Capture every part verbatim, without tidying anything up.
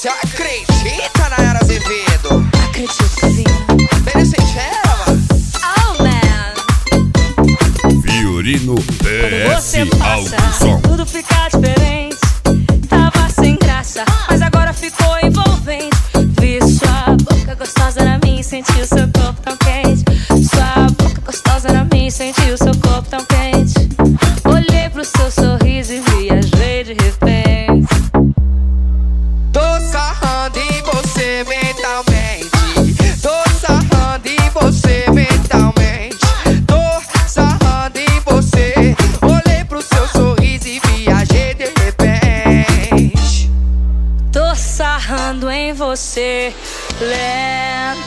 Você acredita, Nayara Azevedo? Acredito, Cavinha. Bem sincera, mano. Oh, man. Fiorino P S Você passa, Alto tudo fica diferente. Tava sem graça, mas agora ficou envolvente. Vi sua boca gostosa na minha e senti o seu corpo tão quente. Sua boca gostosa na minha e senti o seu corpo tão quente. Olhei pro seu sorriso e viajei de repente. Tô sarrando em você mentalmente. Tô sarrando em você mentalmente. Tô sarrando em você. Olhei pro seu sorriso e viajei de repente. Tô sarrando em você lentamente.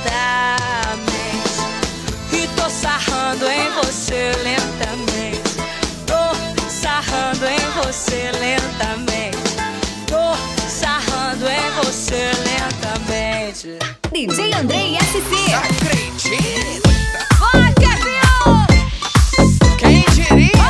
E tô sarrando em você lentamente. Tô sarrando em você lentamente. Tô sarrando em você lentamente. D J Andrei S C. Acredita? Vai, Kevin! Quem diria?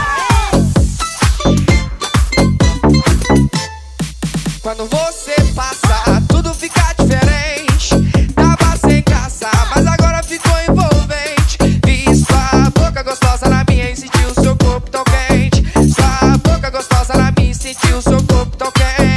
Quando você passa, tudo fica diferente. Tava sem graça, mas agora ficou envolvente. Vi sua boca gostosa na minha e senti o seu corpo tão quente. Sua boca gostosa na minha e senti o seu corpo tão quente.